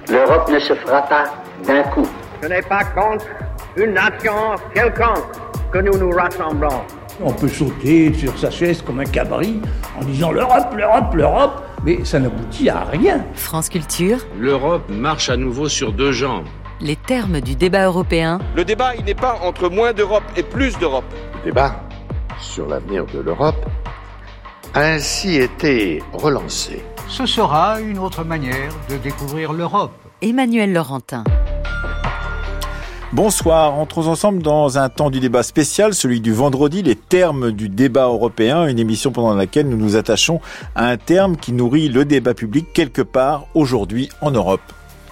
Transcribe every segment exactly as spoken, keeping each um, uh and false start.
L'Europe ne se fera pas d'un coup. Ce n'est pas contre une nation quelconque que nous nous rassemblons. On peut sauter sur sa chaise comme un cabri en disant l'Europe, l'Europe, l'Europe, mais ça n'aboutit à rien. France Culture. L'Europe marche à nouveau sur deux jambes. Les termes du débat européen. Le débat, il n'est pas entre moins d'Europe et plus d'Europe. Le débat sur l'avenir de l'Europe a ainsi été relancé. Ce sera une autre manière de découvrir l'Europe. Emmanuel Laurentin. Bonsoir, entrons ensemble dans un temps du débat spécial, celui du vendredi, les termes du débat européen, une émission pendant laquelle nous nous attachons à un terme qui nourrit le débat public quelque part aujourd'hui en Europe.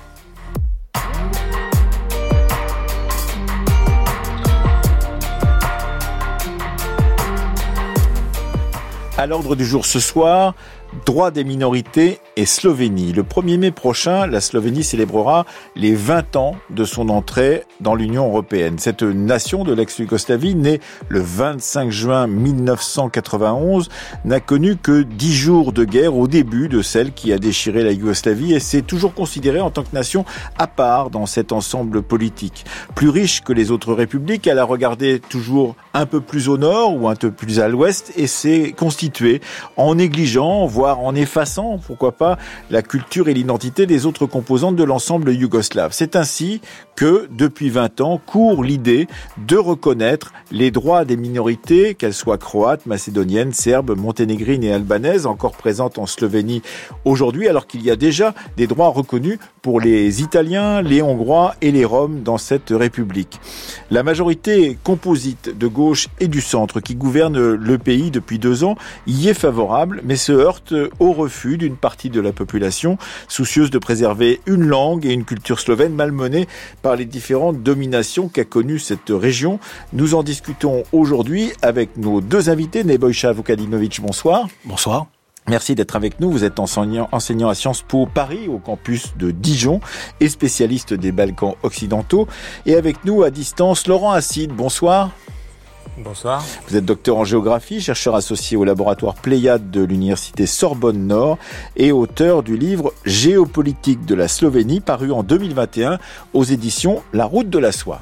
À l'ordre du jour ce soir, droits des minorités et Slovénie. Le premier mai prochain, la Slovénie célébrera les vingt ans de son entrée dans l'Union européenne. Cette nation de l'ex-Yougoslavie, née le vingt-cinq juin mille neuf cent quatre-vingt-onze, n'a connu que dix jours de guerre au début de celle qui a déchiré la Yougoslavie et s'est toujours considérée en tant que nation à part dans cet ensemble politique. Plus riche que les autres républiques, elle a regardé toujours un peu plus au nord ou un peu plus à l'ouest et s'est constituée en négligeant, voire en effaçant, pourquoi pas, la culture et l'identité des autres composantes de l'ensemble yougoslave. C'est ainsi que, depuis vingt ans, court l'idée de reconnaître les droits des minorités, qu'elles soient croates, macédoniennes, serbes, monténégrines et albanaises, encore présentes en Slovénie aujourd'hui, alors qu'il y a déjà des droits reconnus pour les Italiens, les Hongrois et les Roms dans cette république. La majorité composite de gauche et du centre qui gouverne le pays depuis deux ans y est favorable, mais se heurte au refus d'une partie de la population, soucieuse de préserver une langue et une culture slovène malmenée par les différentes dominations qu'a connues cette région. Nous en discutons aujourd'hui avec nos deux invités. Nebojša Vukadinović, bonsoir. Bonsoir. Merci d'être avec nous. Vous êtes enseignant, enseignant à Sciences Po Paris, au campus de Dijon, et spécialiste des Balkans occidentaux. Et avec nous, à distance, Laurent Acide, bonsoir. Bonsoir. Vous êtes docteur en géographie, chercheur associé au laboratoire Pléiade de l'université Sorbonne Nord et auteur du livre Géopolitique de la Slovénie, paru en deux mille vingt et un aux éditions La Route de la Soie.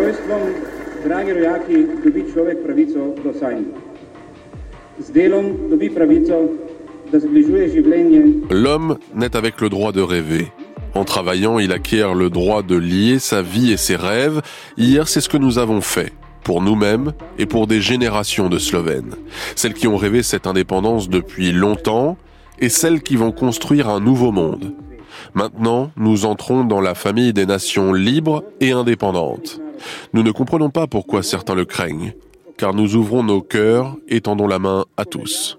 L'homme naît avec le droit de rêver. En travaillant, il acquiert le droit de lier sa vie et ses rêves. Hier, c'est ce que nous avons fait. Pour nous-mêmes et pour des générations de Slovènes. Celles qui ont rêvé cette indépendance depuis longtemps et celles qui vont construire un nouveau monde. Maintenant, nous entrons dans la famille des nations libres et indépendantes. Nous ne comprenons pas pourquoi certains le craignent, car nous ouvrons nos cœurs et tendons la main à tous.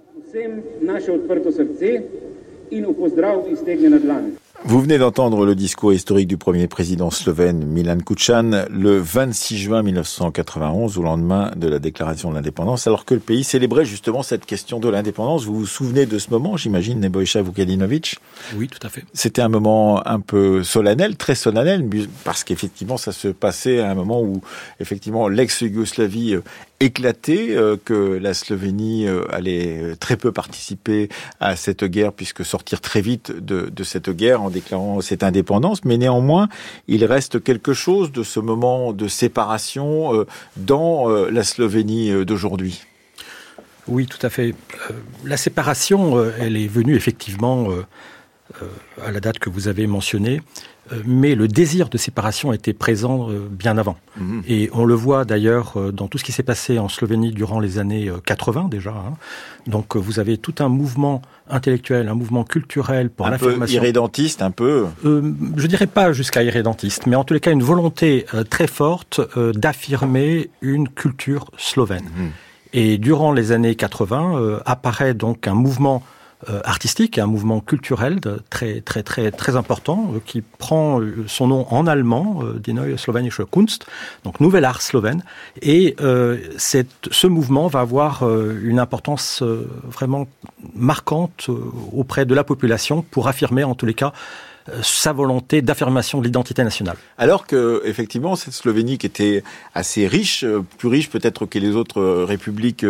Vous venez d'entendre le discours historique du premier président slovène Milan Kučan le vingt-six juin mille neuf cent quatre-vingt-onze, au lendemain de la déclaration de l'indépendance, alors que le pays célébrait justement cette question de l'indépendance. Vous vous souvenez de ce moment, j'imagine, Nebojša Vukadinović ? Oui, tout à fait. C'était un moment un peu solennel, très solennel, parce qu'effectivement, ça se passait à un moment où, effectivement, l'ex-Yougoslavie éclatait, que la Slovénie allait très peu participer à cette guerre, puisque sortir très vite de, de cette guerre en déclarant cette indépendance, mais néanmoins, il reste quelque chose de ce moment de séparation dans la Slovénie d'aujourd'hui. Oui, tout à fait. La séparation, elle est venue effectivement à la date que vous avez mentionnée, mais le désir de séparation était présent bien avant. Mmh. Et on le voit d'ailleurs dans tout ce qui s'est passé en Slovénie durant les années quatre-vingts déjà. Hein. Donc vous avez tout un mouvement intellectuel, un mouvement culturel pour un l'affirmation. Un peu irrédentiste, un peu euh, Je dirais pas jusqu'à irrédentiste, mais en tous les cas une volonté euh, très forte euh, d'affirmer une culture slovène. Mmh. Et durant les années quatre-vingts, euh, apparaît donc un mouvement Euh, artistique, un mouvement culturel de, très très très très important euh, qui prend euh, son nom en allemand, euh, Die Neue Slowenische Kunst, donc nouvel art slovène. Et euh, cette, ce mouvement va avoir euh, une importance euh, vraiment marquante euh, auprès de la population pour affirmer en tous les cas sa volonté d'affirmation de l'identité nationale. Alors que, effectivement, cette Slovénie qui était assez riche, plus riche peut-être que les autres républiques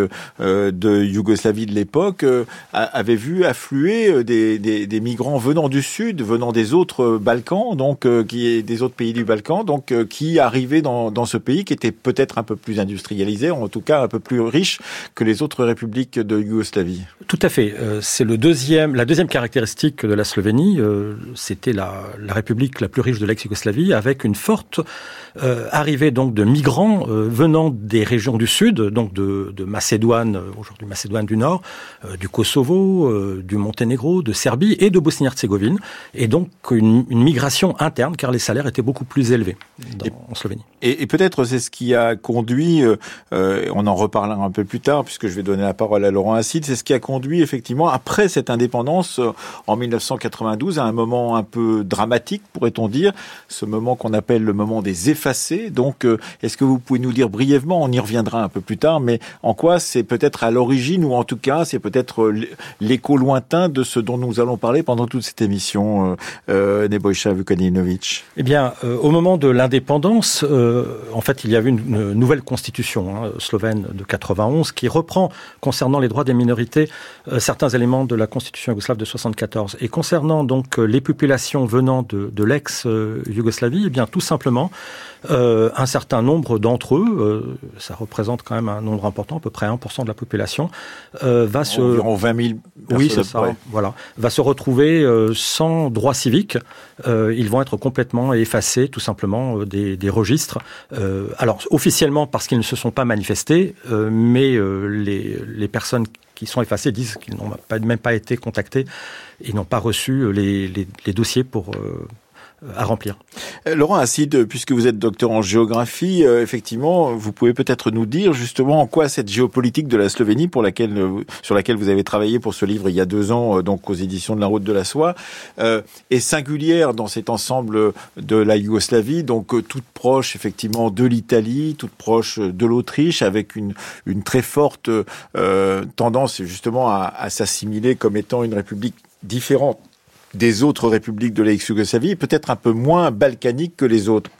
de Yougoslavie de l'époque, avait vu affluer des, des, des migrants venant du sud, venant des autres Balkans, donc qui des autres pays du Balkan, donc qui arrivaient dans, dans ce pays qui était peut-être un peu plus industrialisé, en tout cas un peu plus riche que les autres républiques de Yougoslavie. Tout à fait. C'est le deuxième, la deuxième caractéristique de la Slovénie. C'était la, la république la plus riche de l'ex-Yougoslavie, avec une forte euh, arrivée donc de migrants euh, venant des régions du sud, donc de, de Macédoine, aujourd'hui Macédoine du Nord, euh, du Kosovo, euh, du Monténégro, de Serbie et de Bosnie-Herzégovine, et donc une, une migration interne, car les salaires étaient beaucoup plus élevés dans, et, en Slovénie. Et, et peut-être c'est ce qui a conduit, euh, on en reparlera un peu plus tard, puisque je vais donner la parole à Laurent Acide, c'est ce qui a conduit effectivement, après cette indépendance, euh, en mille neuf cent quatre-vingt-douze, à un moment un peu dramatique, pourrait-on dire, ce moment qu'on appelle le moment des effacés. Donc, euh, est-ce que vous pouvez nous dire brièvement, on y reviendra un peu plus tard, mais en quoi c'est peut-être à l'origine, ou en tout cas, c'est peut-être l'écho lointain de ce dont nous allons parler pendant toute cette émission, euh, euh, Nebojša Vukadinović? Eh bien, euh, au moment de l'indépendance, euh, en fait, il y avait une, une nouvelle constitution hein, slovène de quatre-vingt-onze qui reprend, concernant les droits des minorités, euh, certains éléments de la constitution yougoslave de soixante-quatorze. Et concernant donc euh, les populations venant de, de l'ex-Yougoslavie, eh bien, tout simplement, euh, un certain nombre d'entre eux, euh, ça représente quand même un nombre important, à peu près un pour cent de la population, euh, va se... Environ vingt mille personnes. Oui, c'est ça, voilà. Va se retrouver euh, sans droit civique. Euh, ils vont être complètement effacés, tout simplement, euh, des, des registres. Euh, alors, officiellement, parce qu'ils ne se sont pas manifestés, euh, mais euh, les, les personnes qui sont effacées disent qu'ils n'ont pas, même pas été contactés et n'ont pas reçu les, les, les dossiers pour... Euh, à remplir. Laurent Acide, puisque vous êtes docteur en géographie, euh, effectivement, vous pouvez peut-être nous dire justement en quoi cette géopolitique de la Slovénie, pour laquelle, euh, sur laquelle vous avez travaillé pour ce livre il y a deux ans, euh, donc aux éditions de la Route de la Soie, euh, est singulière dans cet ensemble de la Yougoslavie, donc euh, toute proche effectivement de l'Italie, toute proche de l'Autriche, avec une, une très forte euh, tendance justement à, à s'assimiler comme étant une république différente des autres républiques de l'ex-Yougoslavie, peut-être un peu moins balkanique que les autres.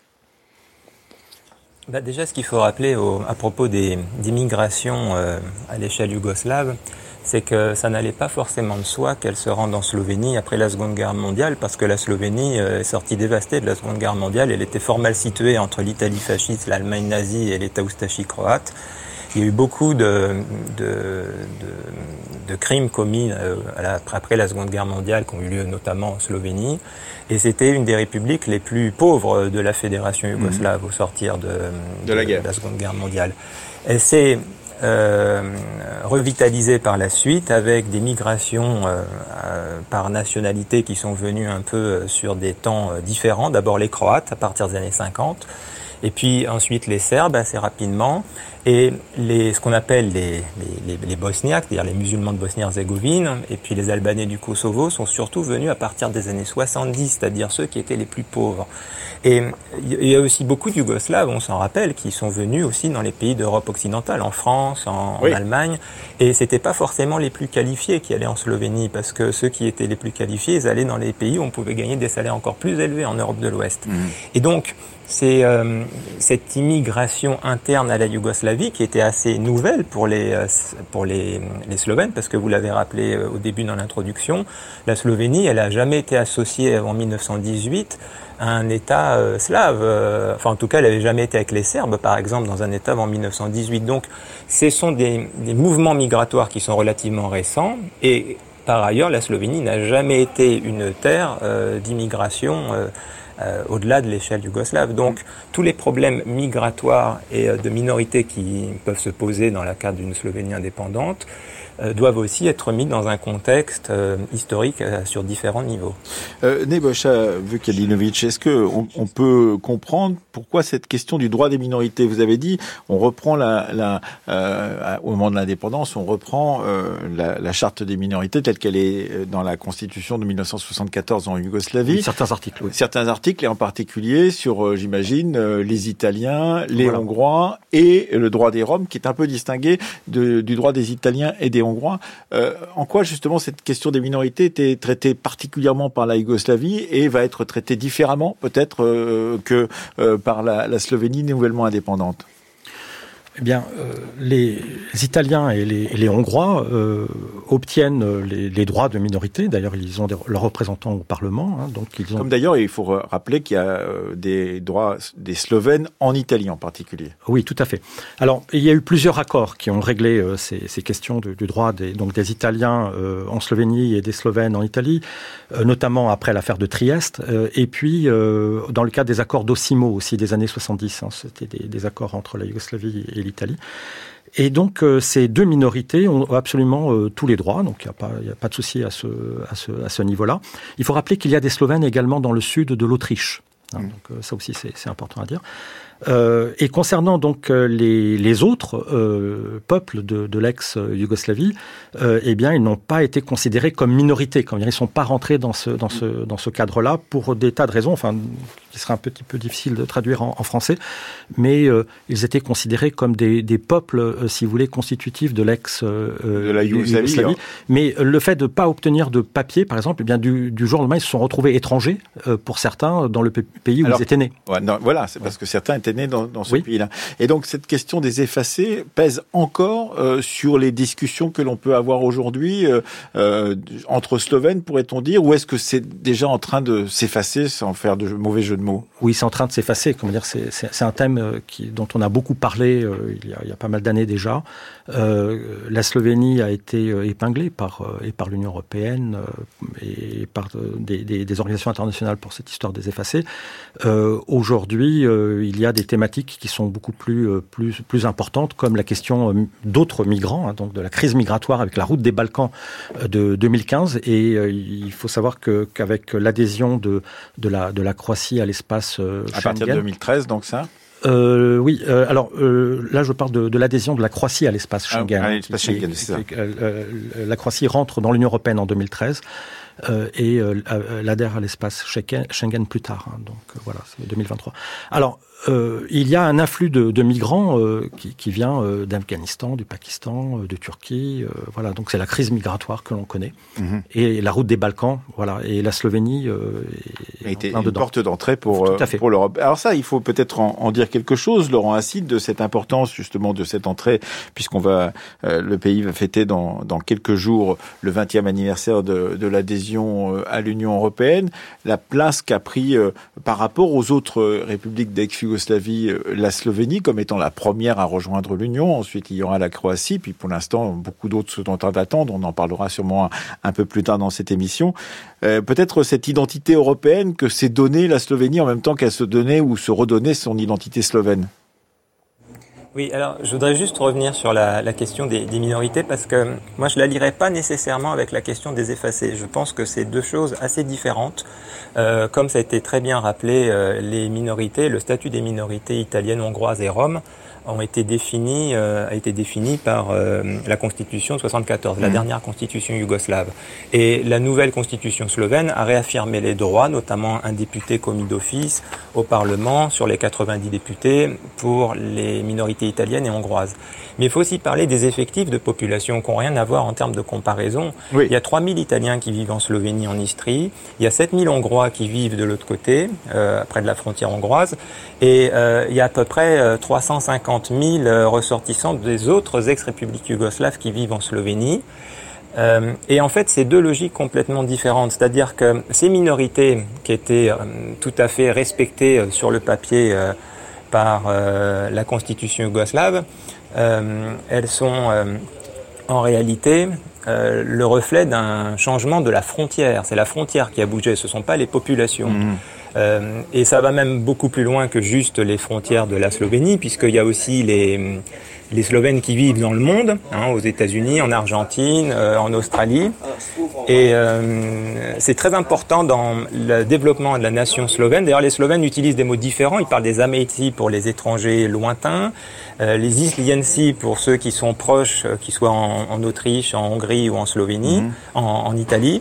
Bah déjà, ce qu'il faut rappeler au, à propos des, des migrations euh, à l'échelle yougoslave, c'est que ça n'allait pas forcément de soi qu'elle se rende en Slovénie après la Seconde Guerre mondiale, parce que la Slovénie euh, est sortie dévastée de la Seconde Guerre mondiale. Elle était fort mal située entre l'Italie fasciste, l'Allemagne nazie et l'État oustachie croate. Il y a eu beaucoup de, de, de, de crimes commis euh, après la Seconde Guerre mondiale qui ont eu lieu notamment en Slovénie. Et c'était une des républiques les plus pauvres de la Fédération yougoslave mmh. au sortir de, de, de, la, de la Seconde Guerre mondiale. Elle s'est euh, revitalisée par la suite avec des migrations euh, euh, par nationalité qui sont venues un peu sur des temps différents. D'abord les Croates à partir des années cinquante. Et puis ensuite les Serbes assez rapidement, et les, ce qu'on appelle les, les, les Bosniaques, c'est-à-dire les musulmans de Bosnie-Herzégovine, et puis les Albanais du Kosovo sont surtout venus à partir des années soixante-dix, c'est-à-dire ceux qui étaient les plus pauvres. Et il y a aussi beaucoup de Yougoslaves, on s'en rappelle, qui sont venus aussi dans les pays d'Europe occidentale, en France, en, oui. en Allemagne, et c'était pas forcément les plus qualifiés qui allaient en Slovénie, parce que ceux qui étaient les plus qualifiés, ils allaient dans les pays où on pouvait gagner des salaires encore plus élevés en Europe de l'Ouest. Mmh. Et donc, c'est euh, cette immigration interne à la Yougoslavie qui était assez nouvelle pour les euh, pour les, les Slovènes, parce que vous l'avez rappelé euh, au début dans l'introduction, la Slovénie, elle a jamais été associée avant mille neuf cent dix-huit à un État euh, slave. Euh, enfin, en tout cas, elle n'avait jamais été avec les Serbes, par exemple, dans un État avant mille neuf cent dix-huit. Donc, ce sont des, des mouvements migratoires qui sont relativement récents, et par ailleurs, la Slovénie n'a jamais été une terre euh, d'immigration euh, Euh, au-delà de l'échelle yougoslave. Donc, tous les problèmes migratoires et euh, de minorités qui peuvent se poser dans le cadre d'une Slovénie indépendante euh, doivent aussi être mis dans un contexte euh, historique euh, sur différents niveaux. Euh, Nebojša Vukadinović, est-ce que on, on peut comprendre pourquoi cette question du droit des minorités? Vous avez dit, on reprend la, la euh, au moment de l'indépendance, on reprend euh, la, la charte des minorités telle qu'elle est dans la Constitution de mille neuf cent soixante-quatorze en Yougoslavie. Oui, certains articles. Oui. Certains articles. article est en particulier sur, euh, j'imagine, euh, les Italiens, les voilà. Hongrois et le droit des Roms, qui est un peu distingué de, du droit des Italiens et des Hongrois. Euh, en quoi, justement, cette question des minorités était traitée particulièrement par la Yougoslavie et va être traitée différemment, peut-être, euh, que euh, par la, la Slovénie nouvellement indépendante? Eh bien, euh, les Italiens et les, et les Hongrois euh, obtiennent les, les droits de minorité. D'ailleurs, ils ont des, leurs représentants au Parlement. Hein, donc ils ont... Comme d'ailleurs, il faut rappeler qu'il y a euh, des droits des Slovènes en Italie en particulier. Oui, tout à fait. Alors, il y a eu plusieurs accords qui ont réglé euh, ces, ces questions de, du droit des, donc des Italiens euh, en Slovénie et des Slovènes en Italie, euh, notamment après l'affaire de Trieste. Euh, et puis, euh, dans le cadre des accords d'Osimo aussi des années soixante-dix, hein, c'était des, des accords entre la Yougoslavie et l'Italie. Et donc, euh, ces deux minorités ont absolument euh, tous les droits, donc il n'y a pas, il y a pas de souci à ce, à ce, à ce niveau-là. Il faut rappeler qu'il y a des Slovènes également dans le sud de l'Autriche. Hein, donc euh, ça aussi, c'est, c'est important à dire. Euh, et concernant donc euh, les, les autres euh, peuples de, de l'ex-Yougoslavie, euh, eh bien, ils n'ont pas été considérés comme minorités. Comme dire, ils ne sont pas rentrés dans ce, dans ce, dans ce cadre-là pour des tas de raisons. Enfin, qui serait un petit peu difficile de traduire en, en français, mais euh, ils étaient considérés comme des, des peuples, euh, si vous voulez, constitutifs de l'ex euh, de la Yougoslavie. Yougoslavie. Mais le fait de ne pas obtenir de papier, par exemple, eh bien du, du jour au lendemain, ils se sont retrouvés étrangers euh, pour certains dans le pays où Alors, ils étaient nés. Ouais, non, voilà, c'est parce que certains étaient nés dans, dans ce oui. pays-là. Et donc cette question des effacés pèse encore euh, sur les discussions que l'on peut avoir aujourd'hui euh, euh, entre Slovènes, pourrait-on dire, ou est-ce que c'est déjà en train de s'effacer sans faire de mauvais jeu de mots? Oui, c'est en train de s'effacer. Comment dire, c'est, c'est, c'est un thème qui, dont on a beaucoup parlé euh, il, y a, il y a pas mal d'années déjà. Euh, la Slovénie a été épinglée par, euh, et par l'Union européenne euh, et par euh, des, des, des organisations internationales pour cette histoire des effacés. Euh, aujourd'hui, euh, il y a des thématiques qui sont beaucoup plus, euh, plus, plus importantes, comme la question euh, d'autres migrants, hein, donc de la crise migratoire avec la route des Balkans euh, de deux mille quinze. Et euh, il faut savoir que, qu'avec l'adhésion de, de, la, de la Croatie à l'espace euh, à partir de deux mille treize, donc ça Euh, oui, euh, alors euh, là je parle de, de l'adhésion de la Croatie à l'espace Schengen. Ah, à l'espace Schengen, c'est ça. Euh, la Croatie rentre dans l'Union européenne en deux mille treize euh, et euh, l'adhère à l'espace Schengen, Schengen plus tard. Hein, donc euh, voilà, c'est deux mille vingt-trois. Alors euh, il y a un afflux de, de migrants euh, qui, qui vient euh, d'Afghanistan, du Pakistan, euh, de Turquie. Euh, voilà, donc c'est la crise migratoire que l'on connaît mm-hmm. et la route des Balkans. Voilà, et la Slovénie euh, est été une porte d'entrée pour Tout à fait. pour l'Europe. Alors ça, il faut peut-être en, en dire quelque chose, Laurent Acide, de cette importance justement de cette entrée, puisqu'on va euh, le pays va fêter dans dans quelques jours le vingtième anniversaire de, de l'adhésion euh, à l'Union européenne. La place qu'a pris euh, par rapport aux autres euh, républiques d'ex-Yougoslavie, euh, la Slovénie comme étant la première à rejoindre l'Union. Ensuite, il y aura la Croatie, puis pour l'instant, beaucoup d'autres sont en train d'attendre. On en parlera sûrement un, un peu plus tard dans cette émission. Euh, peut-être cette identité européenne que s'est donnée la Slovénie en même temps qu'elle se donnait ou se redonnait son identité slovène. Oui, alors je voudrais juste revenir sur la, la question des, des minorités parce que moi je la lirais pas nécessairement avec la question des effacés. Je pense que c'est deux choses assez différentes. Euh, comme ça a été très bien rappelé, euh, les minorités, le statut des minorités italiennes, hongroises et roms ont été définis, euh, a été défini par euh, la Constitution de soixante-quatorze, mmh. la dernière Constitution yougoslave. Et la nouvelle Constitution slovène a réaffirmé les droits, notamment un député commis d'office au Parlement sur les quatre-vingt-dix députés pour les minorités italiennes et hongroises. Mais il faut aussi parler des effectifs de population qui n'ont rien à voir en termes de comparaison. Oui. Il y a trois mille Italiens qui vivent en Slovénie, en Istrie. Il y a sept mille Hongrois qui vivent de l'autre côté, euh, près de la frontière hongroise. Et euh, il y a à peu près euh, trois cent cinquante mille euh, ressortissants des autres ex-républiques yougoslaves qui vivent en Slovénie. Euh, et en fait, c'est deux logiques complètement différentes. C'est-à-dire que ces minorités qui étaient euh, tout à fait respectées euh, sur le papier euh, par euh, la Constitution yougoslave, euh, elles sont euh, en réalité euh, le reflet d'un changement de la frontière. C'est la frontière qui a bougé, ce ne sont pas les populations. Mmh. Euh, et ça va même beaucoup plus loin que juste les frontières de la Slovénie, puisqu'il y a aussi les, les Slovènes qui vivent dans le monde, hein, aux États-Unis, en Argentine, euh, en Australie. Et euh, c'est très important dans le développement de la nation slovène. D'ailleurs, les Slovènes utilisent des mots différents. Ils parlent des Ameici pour les étrangers lointains, euh, les Islienci pour ceux qui sont proches, euh, qu'ils soient en, en Autriche, en Hongrie ou en Slovénie, mmh. en, en Italie.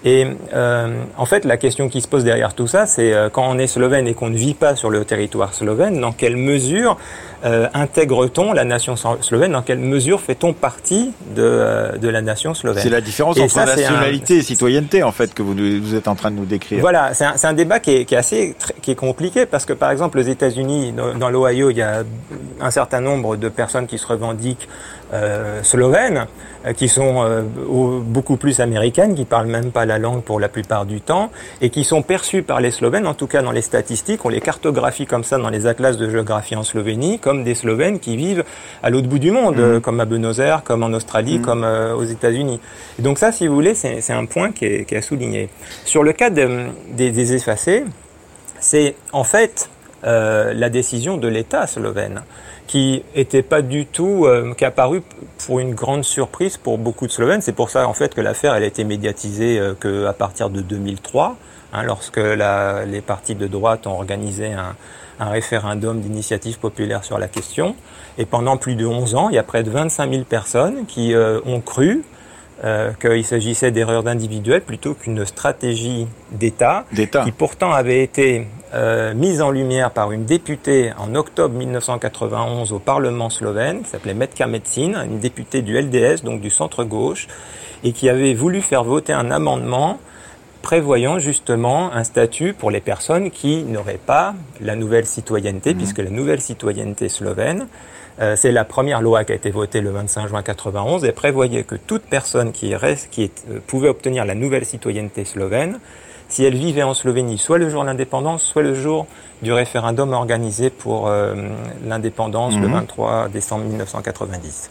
Et euh, en fait, la question qui se pose derrière tout ça, c'est euh, quand on est slovène et qu'on ne vit pas sur le territoire slovène, dans quelle mesure euh, intègre-t-on la nation slovène, dans quelle mesure fait-on partie de, euh, de la nation slovène? C'est la différence et entre ça, nationalité un... et citoyenneté, en fait, que vous, vous êtes en train de nous décrire. Voilà, c'est un, c'est un débat qui est, qui est assez qui est compliqué, parce que, par exemple, aux États-Unis, dans, dans l'Ohio, il y a un certain nombre de personnes qui se revendiquent euh, slovènes, euh, qui sont euh, au, beaucoup plus américaines, qui parlent même pas la langue pour la plupart du temps, et qui sont perçus par les Slovènes, en tout cas dans les statistiques, on les cartographie comme ça dans les atlas de géographie en Slovénie, comme des Slovènes qui vivent à l'autre bout du monde, mmh. euh, comme à Buenos Aires, comme en Australie, mmh. comme euh, aux États-Unis. Et donc ça, si vous voulez, c'est, c'est un point qui est, qui est à souligner. Sur le cas de, des, des effacés, c'est en fait euh, la décision de l'État slovène, qui était pas du tout, euh, qui a paru pour une grande surprise pour beaucoup de Slovènes. C'est pour ça en fait que l'affaire elle a été médiatisée euh, que à partir de deux mille trois, hein, lorsque la, les partis de droite ont organisé un, un référendum d'initiative populaire sur la question. Et pendant plus de onze ans, il y a près de vingt-cinq mille personnes qui euh, ont cru Euh, qu'il s'agissait d'erreurs individuelles plutôt qu'une stratégie d'État, d'État. qui pourtant avait été euh, mise en lumière par une députée en octobre dix-neuf cent quatre-vingt-onze au Parlement slovène, qui s'appelait Metka Mecin, une députée du L D S, donc du centre-gauche, et qui avait voulu faire voter un amendement prévoyant justement un statut pour les personnes qui n'auraient pas la nouvelle citoyenneté, mmh. puisque la nouvelle citoyenneté slovène, Euh, c'est la première loi qui a été votée le vingt-cinq juin quatre-vingt-onze et prévoyait que toute personne qui, reste, qui est, euh, pouvait obtenir la nouvelle citoyenneté slovène, si elle vivait en Slovénie, soit le jour de l'indépendance, soit le jour du référendum organisé pour euh, l'indépendance mmh. le vingt-trois décembre mille neuf cent quatre-vingt-dix.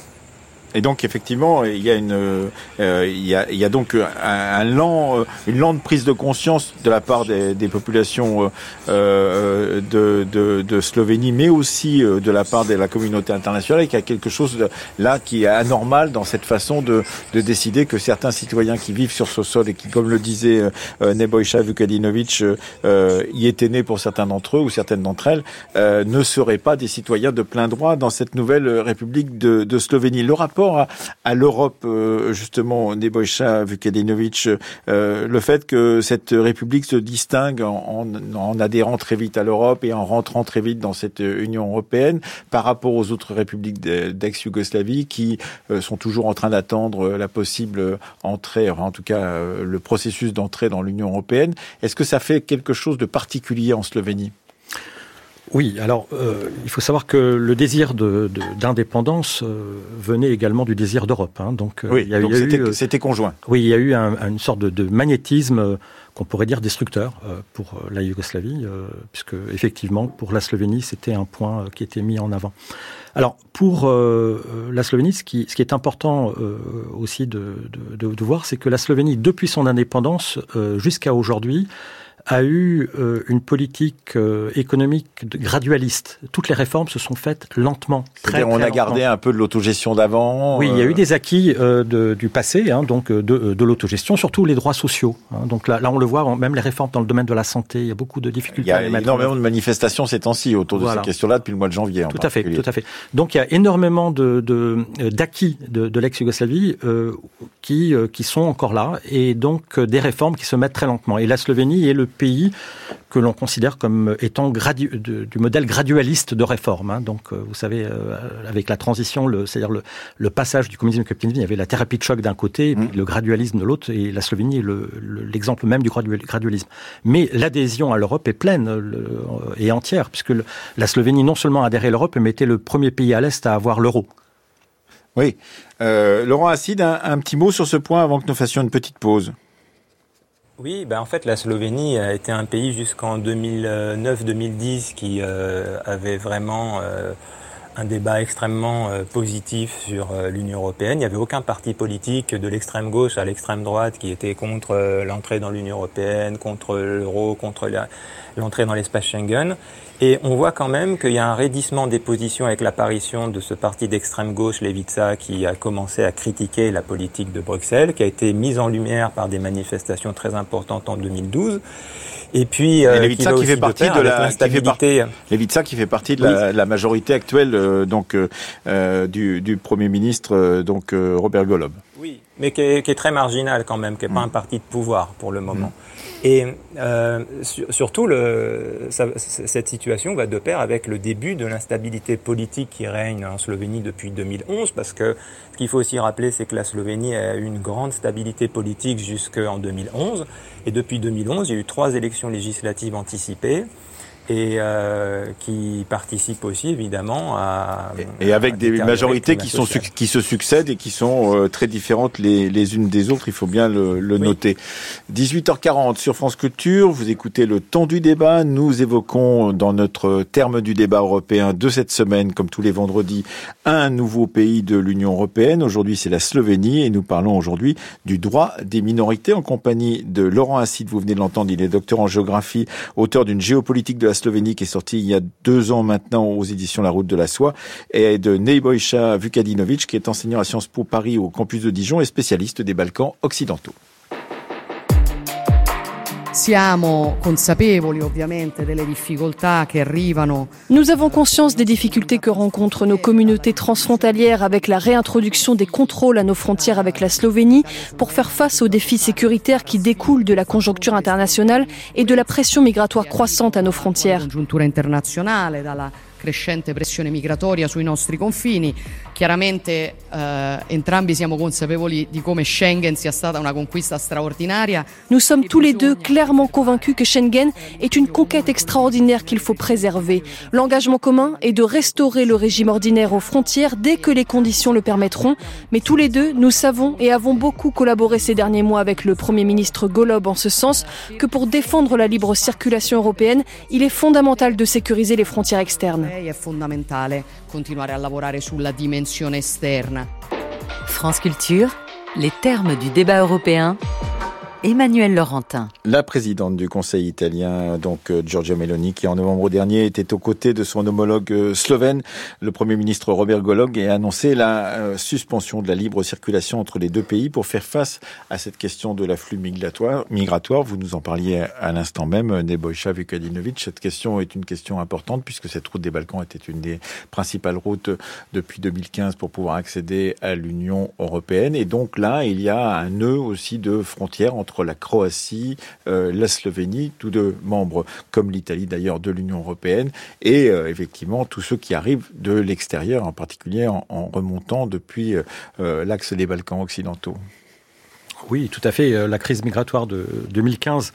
Et donc effectivement, il y a une, euh, il y a, il y a donc un, un lent, une lente prise de conscience de la part des, des populations euh, de, de, de Slovénie, mais aussi de la part de la communauté internationale, et qu'il y a quelque chose de, là qui est anormal dans cette façon de, de décider que certains citoyens qui vivent sur ce sol et qui, comme le disait euh, Nebojša Vukadinović, euh, y étaient nés pour certains d'entre eux ou certaines d'entre elles, euh, ne seraient pas des citoyens de plein droit dans cette nouvelle République de, de Slovénie. Le rapport À, à l'Europe, euh, justement, Nebojša Vukadinović, euh, le fait que cette République se distingue en, en, en adhérant très vite à l'Europe et en rentrant très vite dans cette Union européenne par rapport aux autres républiques d'ex-Yougoslavie qui euh, sont toujours en train d'attendre la possible entrée, enfin, en tout cas euh, le processus d'entrée dans l'Union européenne. Est-ce que ça fait quelque chose de particulier en Slovénie ? Oui, alors euh, il faut savoir que le désir de, de, d'indépendance euh, venait également du désir d'Europe. Hein, donc, euh, oui, il y a, donc il y a c'était, eu, c'était conjoint. Oui, il y a eu un, une sorte de, de magnétisme euh, qu'on pourrait dire destructeur euh, pour la Yougoslavie, euh, puisque effectivement pour la Slovénie c'était un point euh, qui était mis en avant. Alors pour euh, la Slovénie, ce qui, ce qui est important euh, aussi de, de, de, de voir, c'est que la Slovénie, depuis son indépendance euh, jusqu'à aujourd'hui, a eu euh, une politique euh, économique gradualiste. Toutes les réformes se sont faites lentement. Très, C'est-à-dire très on a lentement. gardé un peu de l'autogestion d'avant. Oui, euh... il y a eu des acquis euh, de, du passé, hein, donc de, de l'autogestion, surtout les droits sociaux. Hein. Donc là, là, on le voit, même les réformes dans le domaine de la santé, il y a beaucoup de difficultés. Il y a énormément de manifestations ces temps-ci autour de voilà. ces questions-là depuis le mois de janvier. En tout à fait, tout à fait. Donc il y a énormément de, de d'acquis de, de l'ex-Yougoslavie euh, qui euh, qui sont encore là, et donc euh, des réformes qui se mettent très lentement. Et la Slovénie est le pays que l'on considère comme étant gradu- de, du modèle gradualiste de réforme. Hein. Donc, euh, vous savez, euh, avec la transition, le, c'est-à-dire le, le passage du communisme au capitalisme, il y avait la thérapie de choc d'un côté, et puis mmh. le gradualisme de l'autre, et la Slovénie est le, le, l'exemple même du gradualisme. Mais l'adhésion à l'Europe est pleine le, et entière, puisque le, la Slovénie non seulement a adhéré à l'Europe, mais était le premier pays à l'Est à avoir l'euro. Oui. Euh, Laurent Hasid, un, un petit mot sur ce point avant que nous fassions une petite pause. Oui, ben en fait, la Slovénie a été un pays jusqu'en deux mille neuf deux mille dix qui euh, avait vraiment euh, un débat extrêmement euh, positif sur euh, l'Union européenne. Il n'y avait aucun parti politique de l'extrême gauche à l'extrême droite qui était contre euh, l'entrée dans l'Union européenne, contre l'euro, contre la, l'entrée dans l'espace Schengen. Et on voit quand même qu'il y a un raidissement des positions avec l'apparition de ce parti d'extrême gauche, Levica, qui a commencé à critiquer la politique de Bruxelles, qui a été mise en lumière par des manifestations très importantes en deux mille douze. Et puis, euh, Levica qui, qui fait partie de la qui fait, par... Levica qui fait partie de la, oui. la majorité actuelle euh, donc euh, du, du Premier ministre euh, donc euh, Robert Golob. Oui, mais qui est, qui est très marginal quand même, qui n'est pas un parti de pouvoir pour le moment. Et euh, sur, surtout, le, ça, cette situation va de pair avec le début de l'instabilité politique qui règne en Slovénie depuis deux mille onze, parce que ce qu'il faut aussi rappeler, c'est que la Slovénie a eu une grande stabilité politique jusqu'en deux mille onze, et depuis deux mille onze, il y a eu trois élections législatives anticipées, et euh, qui participe aussi évidemment à... Et avec à des majorités qui, sont, qui se succèdent et qui sont euh, très différentes les, les unes des autres, il faut bien le, le oui. noter. dix-huit heures quarante sur France Culture, vous écoutez le temps du débat. Nous évoquons dans notre terme du débat européen de cette semaine, comme tous les vendredis, un nouveau pays de l'Union européenne. Aujourd'hui, c'est la Slovénie et nous parlons aujourd'hui du droit des minorités en compagnie de Laurent Acide. Vous venez de l'entendre, il est docteur en géographie, auteur d'une géopolitique de la Slovénie qui est sortie il y a deux ans maintenant aux éditions La Route de la Soie, et de Nebojša Vukadinović qui est enseignant à Sciences Po Paris au campus de Dijon et spécialiste des Balkans occidentaux. Siamo consapevoli ovviamente delle difficoltà che arrivano. Nous avons conscience des difficultés que rencontrent nos communautés transfrontalières avec la réintroduction des contrôles à nos frontières avec la Slovénie pour faire face aux défis sécuritaires qui découlent de la conjoncture internationale et de la pression migratoire croissante à nos frontières. Congiuntura internazionale, dalla crescente pressione migratoria sui nostri confini. Chiaramente eh, entrambi siamo consapevoli di come Schengen sia stata una conquista straordinaria. Nous sommes tous les deux clairement convaincus que Schengen est une conquête extraordinaire qu'il faut préserver. L'engagement commun est de restaurer le régime ordinaire aux frontières dès que les conditions le permettront. Mais tous les deux, nous savons et avons beaucoup collaboré ces derniers mois avec le Premier ministre Golob en ce sens que pour défendre la libre circulation européenne, il est fondamental de sécuriser les frontières externes. È fondamentale continuare a lavorare sulla dimensione esterna. France Culture, les termes du débat européen. Emmanuel Laurentin. La présidente du Conseil italien, donc Giorgia Meloni, qui en novembre dernier était aux côtés de son homologue slovène, le Premier ministre Robert Golob, a annoncé la euh, suspension de la libre circulation entre les deux pays pour faire face à cette question de l'afflux migratoire. migratoire. Vous nous en parliez à l'instant même, Nebojša Vukadinović. Cette question est une question importante puisque cette route des Balkans était une des principales routes depuis deux mille quinze pour pouvoir accéder à l'Union européenne. Et donc là, il y a un nœud aussi de frontières entre entre la Croatie, euh, la Slovénie, tous deux membres, comme l'Italie d'ailleurs, de l'Union européenne, et euh, effectivement tous ceux qui arrivent de l'extérieur, en particulier en, en remontant depuis euh, l'axe des Balkans occidentaux. Oui, tout à fait. La crise migratoire de deux mille quinze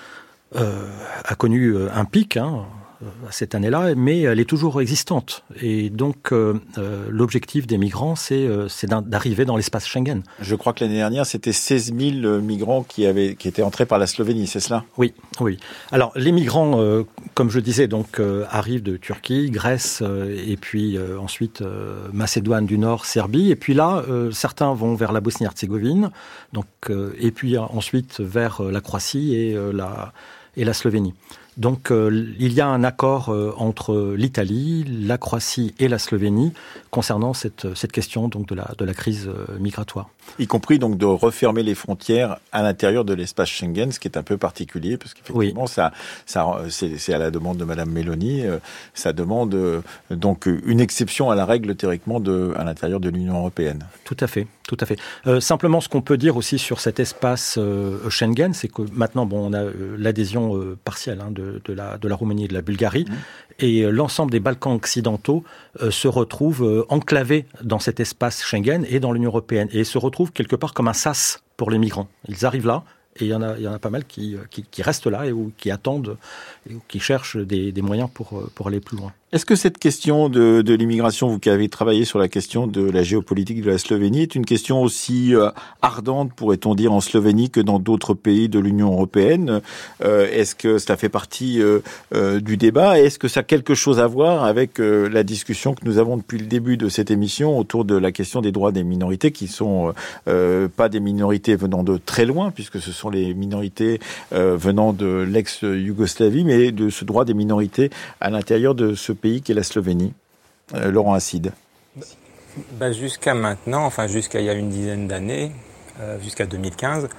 euh, a connu un pic, hein, cette année-là, mais elle est toujours existante. Et donc, euh, euh, l'objectif des migrants, c'est, euh, c'est d'arriver dans l'espace Schengen. Je crois que l'année dernière, c'était seize mille migrants qui, avaient, qui étaient entrés par la Slovénie, c'est cela ? Oui, oui. Alors, les migrants, euh, comme je disais, donc, euh, arrivent de Turquie, Grèce, euh, et puis euh, ensuite euh, Macédoine du Nord, Serbie. Et puis là, euh, certains vont vers la Bosnie-Herzégovine, donc, euh, et puis euh, ensuite vers euh, la Croatie et, euh, la, et la Slovénie. Donc, euh, il y a un accord euh, entre l'Italie, la Croatie et la Slovénie concernant cette, cette question donc de la, de la crise euh, migratoire. Y compris donc de refermer les frontières à l'intérieur de l'espace Schengen, ce qui est un peu particulier, parce qu'effectivement, oui. ça, ça, c'est, c'est à la demande de Madame Meloni, euh, ça demande euh, donc une exception à la règle théoriquement de, à l'intérieur de l'Union européenne. Tout à fait, tout à fait. Euh, simplement, ce qu'on peut dire aussi sur cet espace euh, Schengen, c'est que maintenant, bon, on a euh, l'adhésion euh, partielle hein, de, de, la, de la Roumanie et de la Bulgarie, mmh. et euh, l'ensemble des Balkans occidentaux euh, se retrouvent euh, enclavés dans cet espace Schengen et dans l'Union européenne, et se retrouvent quelque part comme un sas pour les migrants. Ils arrivent là, et il y en a, il y en a pas mal qui, qui, qui restent là et ou qui attendent, et ou qui cherchent des, des moyens pour, pour aller plus loin. Est-ce que cette question de, de l'immigration, vous qui avez travaillé sur la question de la géopolitique de la Slovénie, est une question aussi euh, ardente, pourrait-on dire, en Slovénie que dans d'autres pays de l'Union européenne ? euh, Est-ce que cela fait partie euh, euh, du débat ? Et est-ce que ça a quelque chose à voir avec euh, la discussion que nous avons depuis le début de cette émission autour de la question des droits des minorités, qui sont euh, pas des minorités venant de très loin, puisque ce sont les minorités euh, venant de l'ex-Yougoslavie, mais de ce droit des minorités à l'intérieur de ce pays qui est la Slovénie. Euh, Laurent Acide. Bah, jusqu'à maintenant, enfin jusqu'à il y a une dizaine d'années, euh, jusqu'à deux mille quinze,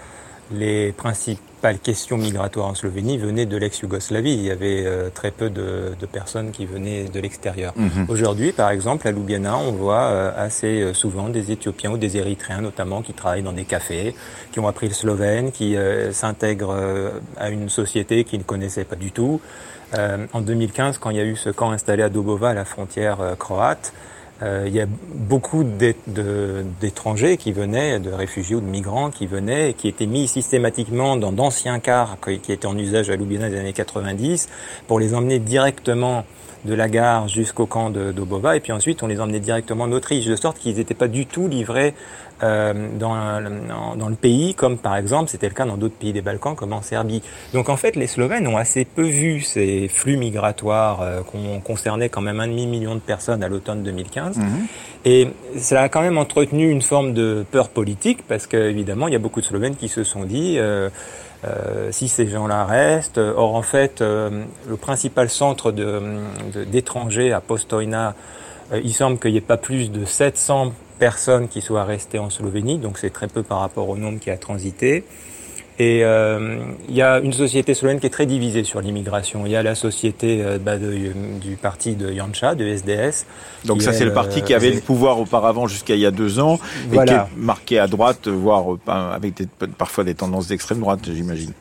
les principales questions migratoires en Slovénie venaient de l'ex-Yougoslavie. Il y avait euh, très peu de, de personnes qui venaient de l'extérieur. Mmh. Aujourd'hui, par exemple, à Ljubljana, on voit euh, assez souvent des Éthiopiens ou des Érythréens notamment qui travaillent dans des cafés, qui ont appris le slovène, qui euh, s'intègrent euh, à une société qu'ils ne connaissaient pas du tout. Euh, en deux mille quinze, quand il y a eu ce camp installé à Dobova, à la frontière euh, croate, Euh, il y a beaucoup d'étrangers qui venaient, de réfugiés ou de migrants qui venaient et qui étaient mis systématiquement dans d'anciens cars qui étaient en usage à Ljubljana des années quatre-vingt-dix pour les emmener directement de la gare jusqu'au camp de Dobova, et puis ensuite on les emmenait directement en Autriche, de sorte qu'ils n'étaient pas du tout livrés euh, dans, dans le pays, comme par exemple c'était le cas dans d'autres pays des Balkans, comme en Serbie. Donc en fait les Slovènes ont assez peu vu ces flux migratoires euh, qu'on concernait quand même un demi-million de personnes à l'automne deux mille quinze, mmh. Et ça a quand même entretenu une forme de peur politique, parce qu'évidemment il y a beaucoup de Slovènes qui se sont dit euh, Euh, si ces gens-là restent. Or, en fait, euh, le principal centre de, de, d'étrangers à Postojna, euh, il semble qu'il n'y ait pas plus de sept cents personnes qui soient restées en Slovénie, donc c'est très peu par rapport au nombre qui a transité. Et euh, il y a une société slovène qui est très divisée sur l'immigration. Il y a la société euh, bah, de, du parti de Janša, de S D S. Donc ça, c'est le parti qui avait euh, le pouvoir auparavant jusqu'à il y a deux ans, voilà. Et qui est marqué à droite, voire avec des, parfois des tendances d'extrême droite, j'imagine.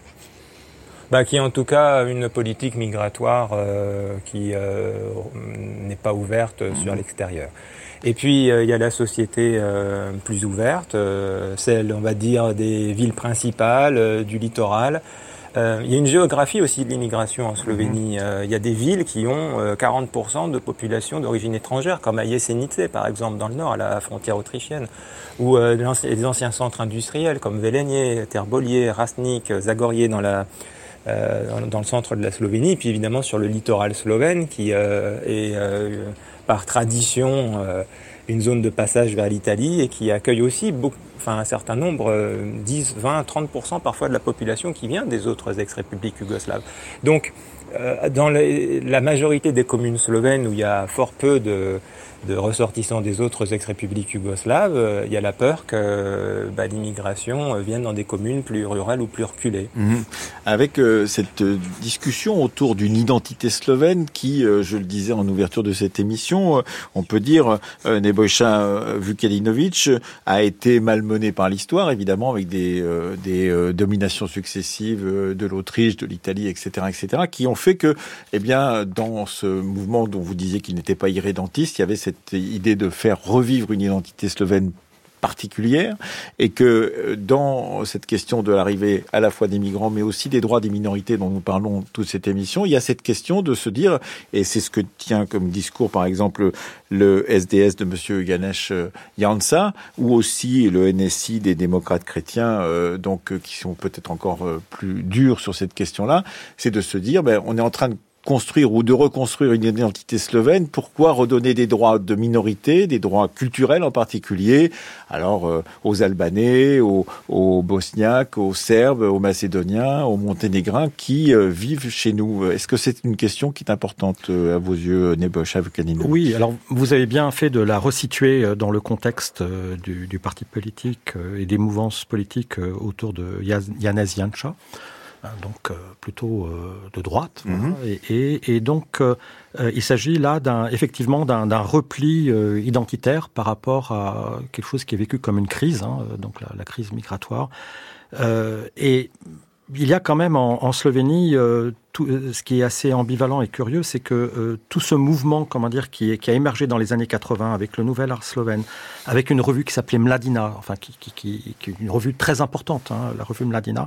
Bah, qui en tout cas une politique migratoire euh, qui euh, n'est pas ouverte mmh. sur l'extérieur. Et puis il euh, y a la société euh, plus ouverte, euh, celle, on va dire, des villes principales, euh, du littoral. Euh, il y a une géographie aussi de l'immigration en Slovénie. Il euh, y a des villes qui ont euh, quarante pour cent de population d'origine étrangère, comme à Jesenice, par exemple, dans le nord, à la frontière autrichienne, ou euh, des anciens centres industriels comme Velenje, Terbolier, Rasnik, Zagorje dans la euh, dans, dans le centre de la Slovénie, et puis évidemment sur le littoral slovène qui euh, est euh, par tradition euh, une zone de passage vers l'Italie et qui accueille aussi beaucoup, enfin un certain nombre, euh, dix, vingt, trente pour cent parfois de la population qui vient des autres ex-républiques yougoslaves. Donc, euh, dans les, la majorité des communes slovènes où il y a fort peu de, de ressortissants des autres ex-républiques yougoslaves, euh, il y a la peur que bah, l'immigration vienne dans des communes plus rurales ou plus reculées. Mmh. Avec euh, cette discussion autour d'une identité slovène qui, euh, je le disais en ouverture de cette émission, euh, on peut dire euh, Nebojša Vukadinović a été malmené par l'histoire, évidemment, avec des, euh, des euh, dominations successives euh, de l'Autriche, de l'Italie, et cetera, et cetera, qui ont fait que, eh bien, dans ce mouvement dont vous disiez qu'il n'était pas irrédentiste, il y avait cette idée de faire revivre une identité slovène particulière, et que dans cette question de l'arrivée à la fois des migrants mais aussi des droits des minorités dont nous parlons toute cette émission, il y a cette question de se dire, et c'est ce que tient comme discours par exemple le S D S de monsieur Janez Janša, ou aussi le N S I des démocrates chrétiens, euh, donc qui sont peut-être encore plus durs sur cette question-là, c'est de se dire, ben, on est en train de construire ou de reconstruire une identité slovène, pourquoi redonner des droits de minorité, des droits culturels en particulier, alors euh, aux Albanais, aux, aux Bosniaques, aux Serbes, aux Macédoniens, aux Monténégrins qui euh, vivent chez nous. Est-ce que c'est une question qui est importante euh, à vos yeux, Nebojša Vukadinović ? Oui, alors vous avez bien fait de la resituer dans le contexte euh, du, du parti politique euh, et des mouvances politiques euh, autour de Janez Janša. Donc euh, plutôt euh, de droite, mmh. voilà. et, et, et donc euh, il s'agit là d'un, effectivement d'un, d'un repli euh, identitaire par rapport à quelque chose qui est vécu comme une crise, hein, donc la, la crise migratoire. Euh, et il y a quand même en, en Slovénie, euh, tout, ce qui est assez ambivalent et curieux, c'est que euh, tout ce mouvement, comment dire, qui, est, qui a émergé dans les années quatre-vingts avec le Nouvel Art slovène, avec une revue qui s'appelait Mladina, enfin qui, qui, qui, qui est une revue très importante, hein, la revue Mladina.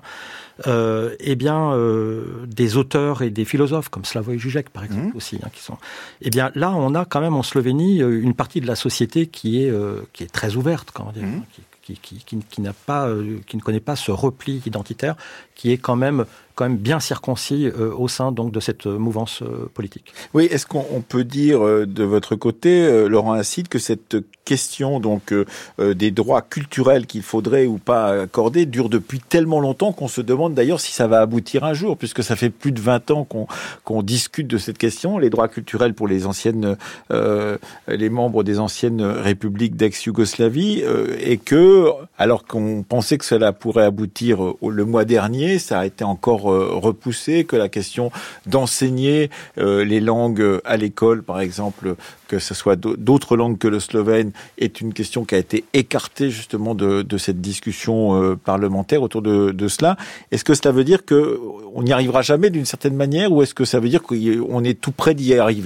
Euh, eh bien, euh, des auteurs et des philosophes comme Slavoj Žižek, par exemple, mmh. aussi, hein, qui sont. Eh bien, là, on a quand même en Slovénie une partie de la société qui est euh, qui est très ouverte, comment dire, mmh. qui, Qui, qui, qui, qui n'a pas, euh, qui ne connaît pas ce repli identitaire, qui est quand même, quand même bien circoncis euh, au sein donc de cette mouvance euh, politique. Oui, est-ce qu'on on peut dire euh, de votre côté, euh, Laurent Hasid, que cette question donc euh, des droits culturels qu'il faudrait ou pas accorder dure depuis tellement longtemps qu'on se demande d'ailleurs si ça va aboutir un jour, puisque ça fait plus de vingt ans qu'on, qu'on discute de cette question, les droits culturels pour les anciennes, euh, les membres des anciennes républiques d'ex-Yougoslavie, euh, et que que, alors qu'on pensait que cela pourrait aboutir le mois dernier, ça a été encore repoussé, que la question d'enseigner euh, les langues à l'école, par exemple, que ce soit d'autres langues que le slovène, est une question qui a été écartée justement de, de cette discussion euh, parlementaire autour de, de cela. Est-ce que cela veut dire qu'on n'y arrivera jamais d'une certaine manière, ou est-ce que ça veut dire qu'on est tout près d'y arriver ?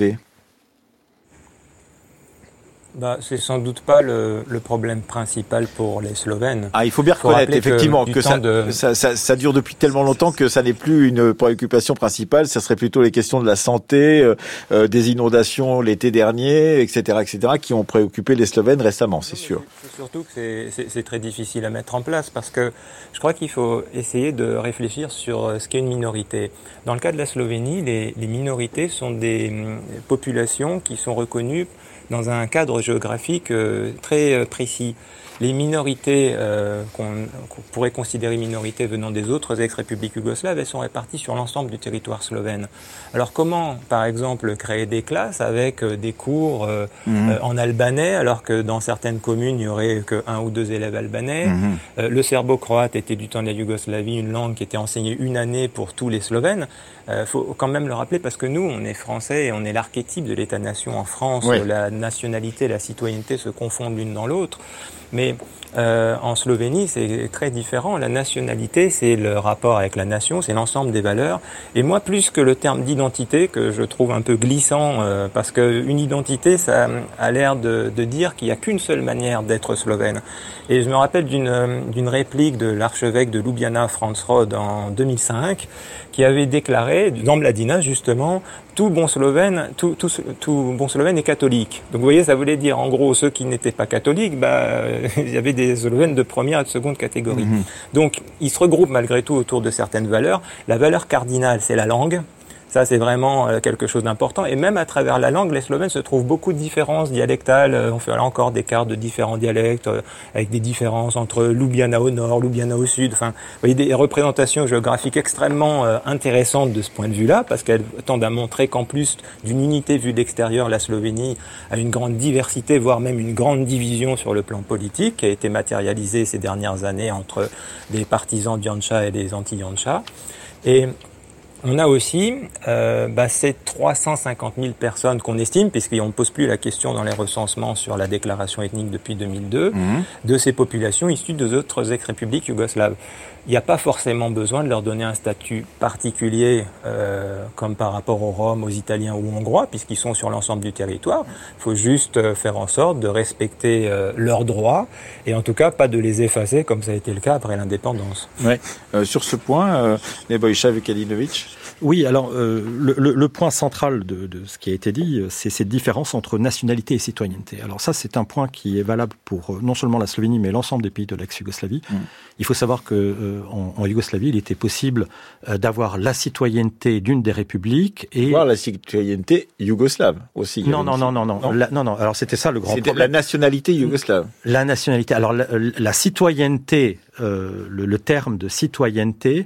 Bah, c'est sans doute pas le, le problème principal pour les Slovènes. Ah, il faut bien reconnaître effectivement que, que ça, de... ça, ça, ça dure depuis tellement longtemps que ça n'est plus une préoccupation principale. Ça serait plutôt les questions de la santé, euh, euh, des inondations l'été dernier, et cetera, et cetera, qui ont préoccupé les Slovènes récemment, c'est sûr. C'est surtout que c'est, c'est, c'est très difficile à mettre en place parce que je crois qu'il faut essayer de réfléchir sur ce qu'est une minorité. Dans le cas de la Slovénie, les, les minorités sont des populations qui sont reconnues dans un cadre géographique euh, très euh, précis. Les minorités euh, qu'on, qu'on pourrait considérer minorités venant des autres ex-républiques yougoslaves, elles sont réparties sur l'ensemble du territoire slovène. Alors comment, par exemple, créer des classes avec euh, des cours euh, mmh. euh, en albanais, alors que dans certaines communes, il n'y aurait que un ou deux élèves albanais. Mmh. euh, Le serbo-croate était du temps de la Yougoslavie une langue qui était enseignée une année pour tous les Slovènes. Il euh, faut quand même le rappeler parce que nous, on est français et on est l'archétype de l'État-nation en France. Oui. La nationalité et la citoyenneté se confondent l'une dans l'autre. Mais euh, en Slovénie, c'est très différent. La nationalité, c'est le rapport avec la nation, c'est l'ensemble des valeurs. Et moi, plus que le terme d'identité, que je trouve un peu glissant, euh, parce qu'une identité, ça a l'air de, de dire qu'il n'y a qu'une seule manière d'être slovène. Et je me rappelle d'une, d'une réplique de l'archevêque de Ljubljana, Franz Rode, en deux mille cinq, qui avait déclaré, dans Mladina justement, tout bon slovène, tout, tout, tout bon slovène est catholique. Donc vous voyez, ça voulait dire en gros ceux qui n'étaient pas catholiques, bah il y avait des Slovènes de première et de seconde catégorie. Mmh. Donc ils se regroupent malgré tout autour de certaines valeurs. La valeur cardinale, c'est la langue. Ça, c'est vraiment quelque chose d'important. Et même à travers la langue, les Slovènes se trouvent beaucoup de différences dialectales. On fait là encore des cartes de différents dialectes, avec des différences entre Ljubljana au nord, Ljubljana au sud. Enfin, vous voyez, des représentations géographiques extrêmement intéressantes de ce point de vue-là, parce qu'elles tendent à montrer qu'en plus d'une unité vue d'extérieur, la Slovénie a une grande diversité, voire même une grande division sur le plan politique, qui a été matérialisée ces dernières années entre les partisans d'Janša et les anti-Janša. Et on a aussi euh, bah, ces trois cent cinquante mille personnes qu'on estime, puisqu'on ne pose plus la question dans les recensements sur la déclaration ethnique depuis deux mille deux, mmh. de ces populations issues des autres ex-républiques yougoslaves. Il n'y a pas forcément besoin de leur donner un statut particulier, euh, comme par rapport aux Roms, aux Italiens ou aux Hongrois, puisqu'ils sont sur l'ensemble du territoire. Il faut juste faire en sorte de respecter euh, leurs droits, et en tout cas pas de les effacer, comme ça a été le cas après l'indépendance. Ouais. Euh, sur ce point, euh, Nebojša Vukadinović. Oui, alors euh, le, le, le point central de, de ce qui a été dit, c'est cette différence entre nationalité et citoyenneté. Alors ça, c'est un point qui est valable pour euh, non seulement la Slovénie, mais l'ensemble des pays de l'ex-Yougoslavie. Mmh. Il faut savoir que euh, en, en Yougoslavie, il était possible euh, d'avoir la citoyenneté d'une des républiques et voir la citoyenneté yougoslave aussi. Non, non, non, non, non, non, la, non, non. Alors c'était ça le grand c'était problème. La nationalité yougoslave. La nationalité. Alors la, la citoyenneté, euh, le, le terme de citoyenneté.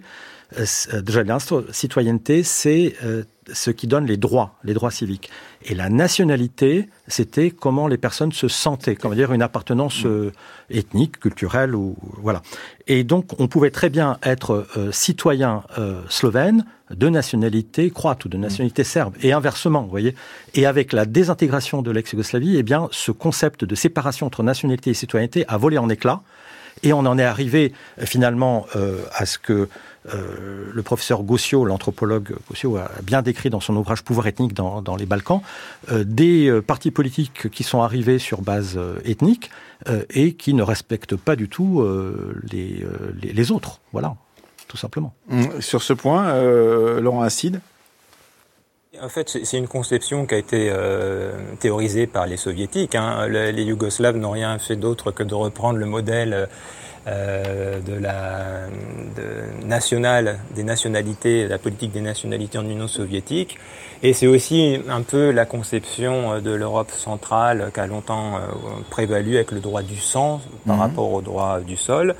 Déjà, citoyenneté, c'est euh, ce qui donne les droits, les droits civiques. Et la nationalité, c'était comment les personnes se sentaient, comment dire, une appartenance euh, ethnique, culturelle, ou voilà. Et donc, on pouvait très bien être euh, citoyen euh, slovène de nationalité croate ou de nationalité serbe, et inversement, vous voyez. Et avec la désintégration de l'ex-Yougoslavie, eh bien, ce concept de séparation entre nationalité et citoyenneté a volé en éclats. Et on en est arrivé finalement euh, à ce que euh, le professeur Gossio, l'anthropologue Gossio, a bien décrit dans son ouvrage Pouvoir ethnique dans, dans les Balkans, euh, des euh, partis politiques qui sont arrivés sur base euh, ethnique euh, et qui ne respectent pas du tout euh, les, euh, les, les autres. Voilà, tout simplement. Sur ce point, euh, Laurent Hasid. En fait, c'est une conception qui a été euh, théorisée par les soviétiques. Hein. Les, les Yougoslaves n'ont rien fait d'autre que de reprendre le modèle euh, de la de nationale, des nationalités, la politique des nationalités en Union soviétique. Et c'est aussi un peu la conception de l'Europe centrale qui a longtemps euh, prévalu avec le droit du sang par mmh. rapport au droit du sol.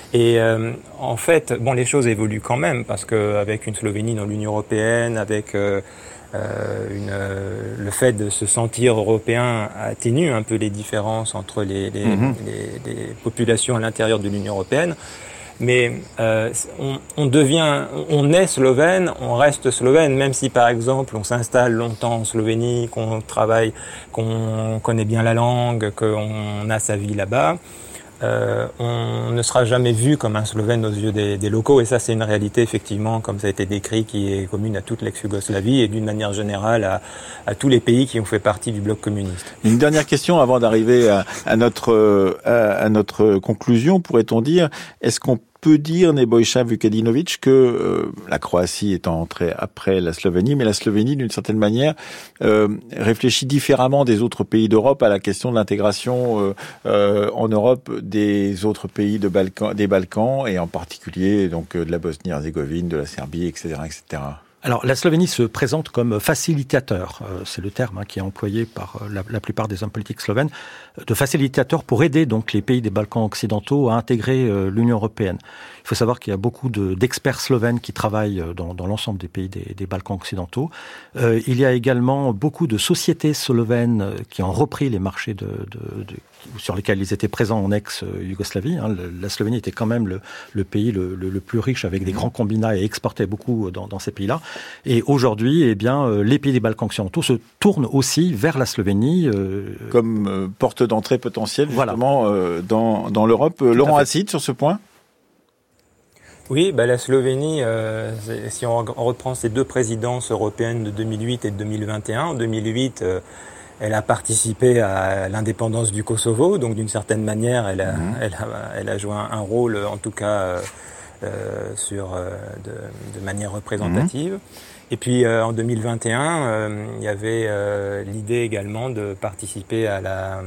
Et euh, en fait, bon, les choses évoluent quand même parce qu'avec une Slovénie dans l'Union européenne, avec euh, euh, une, euh, le fait de se sentir européen atténue un peu les différences entre les, les, mmh. les, les populations à l'intérieur de l'Union européenne. Mais euh, on, on devient, on est slovène, on reste slovène, même si par exemple on s'installe longtemps en Slovénie, qu'on travaille, qu'on connaît bien la langue, qu'on a sa vie là-bas. Euh, on ne sera jamais vu comme un Slovène aux yeux des, des locaux, et ça c'est une réalité effectivement, comme ça a été décrit, qui est commune à toute l'ex-Yougoslavie et d'une manière générale à, à tous les pays qui ont fait partie du bloc communiste. Une dernière question avant d'arriver à, à notre à, à notre conclusion, pourrait-on dire, est-ce qu'on peut dire, Nebojša Vukadinović, que euh, la Croatie étant entrée après la Slovénie, mais la Slovénie, d'une certaine manière, euh, réfléchit différemment des autres pays d'Europe à la question de l'intégration euh, euh, en Europe des autres pays de Balkan, des Balkans, et en particulier donc de la Bosnie-Herzégovine, de la Serbie, et cetera, et cetera. Alors, la Slovénie se présente comme facilitateur, euh, c'est le terme hein, qui est employé par la, la plupart des hommes politiques slovènes, de facilitateur pour aider donc les pays des Balkans occidentaux à intégrer euh, l'Union européenne. Il faut savoir qu'il y a beaucoup de, d'experts slovènes qui travaillent dans, dans l'ensemble des pays des, des Balkans occidentaux. Euh, il y a également beaucoup de sociétés slovènes qui ont repris les marchés de, de, de sur lesquels ils étaient présents en ex-Yougoslavie. Hein. La Slovénie était quand même le, le pays le, le, le plus riche, avec des grands combinats, et exportait beaucoup dans, dans ces pays-là. Et aujourd'hui, eh bien, les pays des Balkans occidentaux se tournent aussi vers la Slovénie. Euh... Comme euh, porte d'entrée potentielle, justement, voilà. euh, dans, dans l'Europe. Tout Laurent Hassid, sur ce point ? Oui, bah la Slovénie, euh, si on, on reprend ces deux présidences européennes de deux mille huit et de deux mille vingt et un, en deux mille huit, euh, elle a participé à l'indépendance du Kosovo, donc d'une certaine manière, elle a, mmh. elle a, elle a joué un, un rôle, en tout cas, euh, euh, sur, euh, de, de manière représentative. Mmh. Et puis euh, en deux mille vingt et un, euh, il y avait euh, l'idée également de participer à la,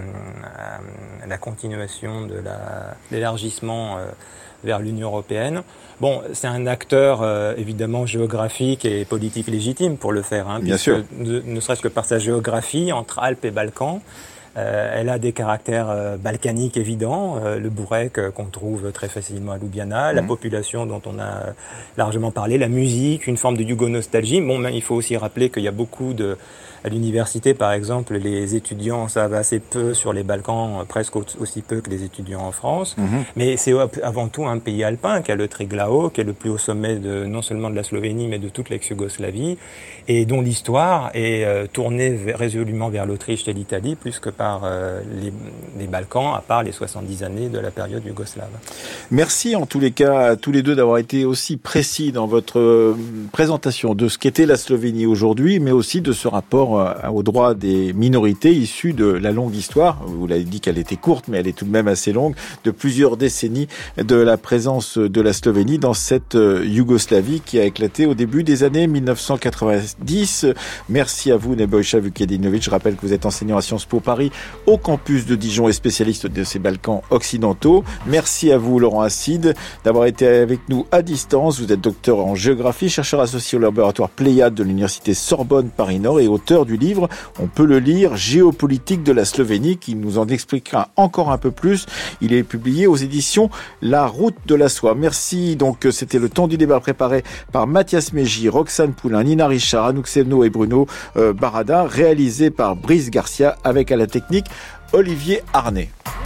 à la continuation de la, l'élargissement euh, vers l'Union européenne. Bon, c'est un acteur euh, évidemment géographique et politique légitime pour le faire, hein, bien sûr. Ne, ne serait-ce que par sa géographie entre Alpes et Balkans. Euh, elle a des caractères euh, balkaniques évidents, euh, le bourrec euh, qu'on trouve très facilement à Ljubljana, mmh. la population dont on a largement parlé, la musique, une forme de yougo-nostalgie. Bon, mais il faut aussi rappeler qu'il y a beaucoup de... À l'université, par exemple, les étudiants savent assez peu sur les Balkans, presque aussi peu que les étudiants en France. Mmh. Mais c'est avant tout un pays alpin qui a le Triglav, qui est le plus haut sommet de, non seulement de la Slovénie, mais de toute l'ex-Yougoslavie, et dont l'histoire est euh, tournée vers, résolument vers l'Autriche et l'Italie, plus que par euh, les, les Balkans, à part les soixante-dix années de la période yougoslave. Merci en tous les cas à tous les deux d'avoir été aussi précis dans votre euh, présentation de ce qu'était la Slovénie aujourd'hui, mais aussi de ce rapport aux droits des minorités issus de la longue histoire. Vous l'avez dit qu'elle était courte, mais elle est tout de même assez longue, de plusieurs décennies de la présence de la Slovénie dans cette Yougoslavie qui a éclaté au début des années mille neuf cent quatre-vingt-dix. Merci à vous, Nebojša Vukadinović. Je rappelle que vous êtes enseignant à Sciences Po Paris au campus de Dijon et spécialiste de ces Balkans occidentaux. Merci à vous, Laurent Hassid, d'avoir été avec nous à distance. Vous êtes docteur en géographie, chercheur associé au laboratoire Pléiade de l'université Sorbonne Paris-Nord et auteur du livre, on peut le lire, Géopolitique de la Slovénie, qui nous en expliquera encore un peu plus. Il est publié aux éditions La Route de la Soie. Merci. Donc, c'était le temps du débat préparé par Mathias Mégy, Roxane Poulain, Nina Richard, Anouk Sevno et Bruno euh, Barada, réalisé par Brice Garcia avec à la technique Olivier Arnay.